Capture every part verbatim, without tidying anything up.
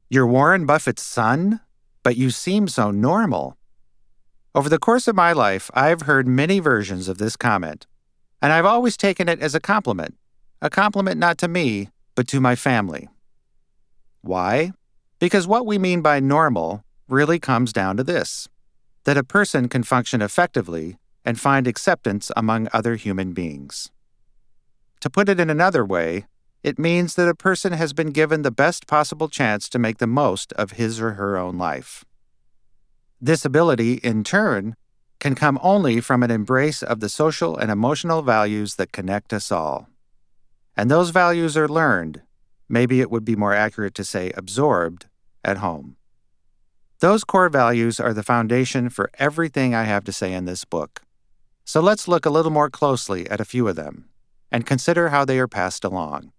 You're Warren Buffett's son, but you seem so normal. Over the course of my life, I've heard many versions of this comment, and I've always taken it as a compliment. A compliment not to me, but to my family. Why? Because what we mean by normal really comes down to this: that a person can function effectively and find acceptance among other human beings. To put it in another way, it means that a person has been given the best possible chance to make the most of his or her own life. This ability, in turn, can come only from an embrace of the social and emotional values that connect us all. And those values are learned, maybe it would be more accurate to say absorbed, at home. Those core values are the foundation for everything I have to say in this book. So let's look a little more closely at a few of them and consider how they are passed along.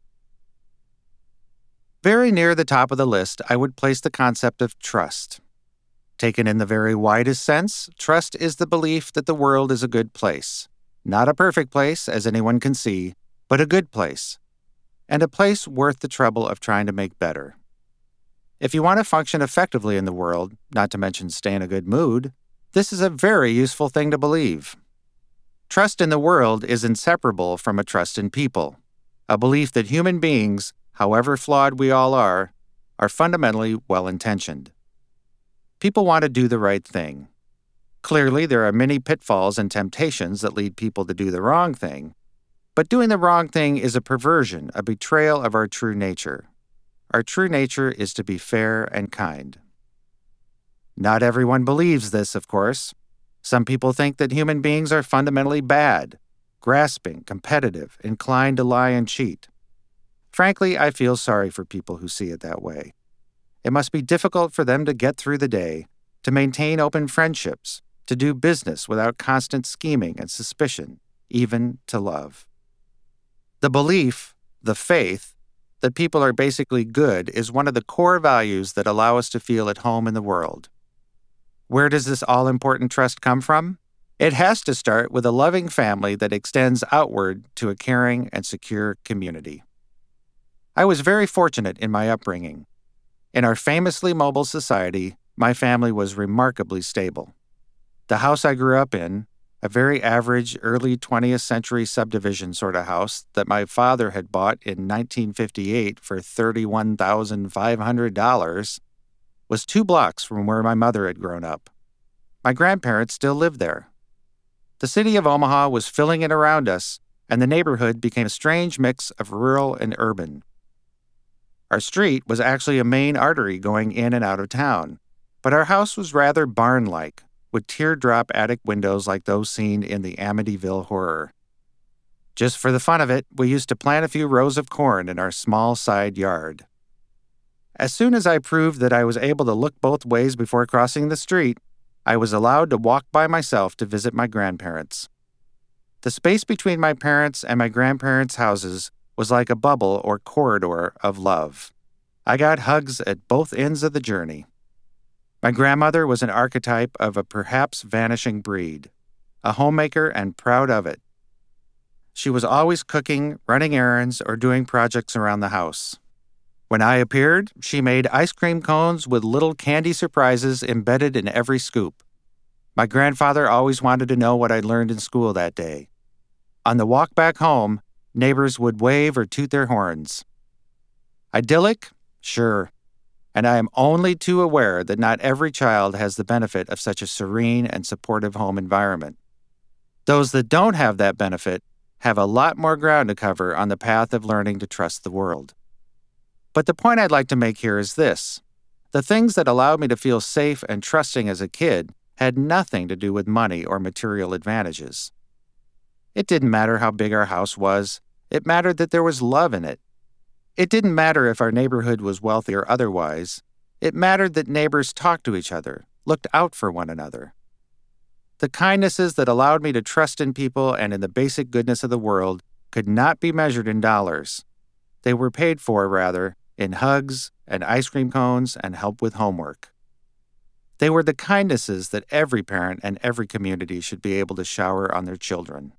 Very near the top of the list, I would place the concept of trust. Taken in the very widest sense, trust is the belief that the world is a good place. Not a perfect place, as anyone can see, but a good place. And a place worth the trouble of trying to make better. If you want to function effectively in the world, not to mention stay in a good mood, this is a very useful thing to believe. Trust in the world is inseparable from a trust in people, a belief that human beings, however flawed we all are, are fundamentally well-intentioned. People want to do the right thing. Clearly, there are many pitfalls and temptations that lead people to do the wrong thing, but doing the wrong thing is a perversion, a betrayal of our true nature. Our true nature is to be fair and kind. Not everyone believes this, of course. Some people think that human beings are fundamentally bad, grasping, competitive, inclined to lie and cheat. Frankly, I feel sorry for people who see it that way. It must be difficult for them to get through the day, to maintain open friendships, to do business without constant scheming and suspicion, even to love. The belief, the faith, that people are basically good is one of the core values that allow us to feel at home in the world. Where does this all-important trust come from? It has to start with a loving family that extends outward to a caring and secure community. I was very fortunate in my upbringing. In our famously mobile society, my family was remarkably stable. The house I grew up in, a very average early twentieth century subdivision sort of house that my father had bought in nineteen fifty-eight for thirty-one thousand five hundred dollars, was two blocks from where my mother had grown up. My grandparents still lived there. The city of Omaha was filling in around us, and the neighborhood became a strange mix of rural and urban. Our street was actually a main artery going in and out of town, but our house was rather barn-like, with teardrop attic windows like those seen in the Amityville Horror. Just for the fun of it, we used to plant a few rows of corn in our small side yard. As soon as I proved that I was able to look both ways before crossing the street, I was allowed to walk by myself to visit my grandparents. The space between my parents' and my grandparents' houses was like a bubble or corridor of love. I got hugs at both ends of the journey. My grandmother was an archetype of a perhaps vanishing breed, a homemaker and proud of it. She was always cooking, running errands, or doing projects around the house. When I appeared, she made ice cream cones with little candy surprises embedded in every scoop. My grandfather always wanted to know what I'd learned in school that day. On the walk back home, neighbors would wave or toot their horns. Idyllic? Sure. And I am only too aware that not every child has the benefit of such a serene and supportive home environment. Those that don't have that benefit have a lot more ground to cover on the path of learning to trust the world. But the point I'd like to make here is this. The things that allowed me to feel safe and trusting as a kid had nothing to do with money or material advantages. It didn't matter how big our house was. It mattered that there was love in it. It didn't matter if our neighborhood was wealthy or otherwise. It mattered that neighbors talked to each other, looked out for one another. The kindnesses that allowed me to trust in people and in the basic goodness of the world could not be measured in dollars. They were paid for, rather, in hugs and ice cream cones and help with homework. They were the kindnesses that every parent and every community should be able to shower on their children.